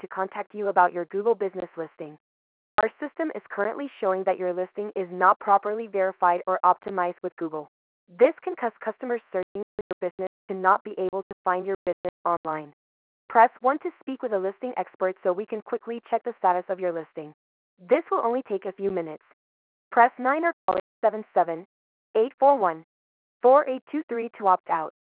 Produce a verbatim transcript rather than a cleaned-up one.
to contact you about your Google business listing. Our system is currently showing that your listing is not properly verified or optimized with Google. This can cause customers searching for your business to not be able to find your business online. Press one to speak with a listing expert so we can quickly check the status of your listing. This will only take a few minutes. Press nine or call seven seven, eight four one, four eight two three to opt out.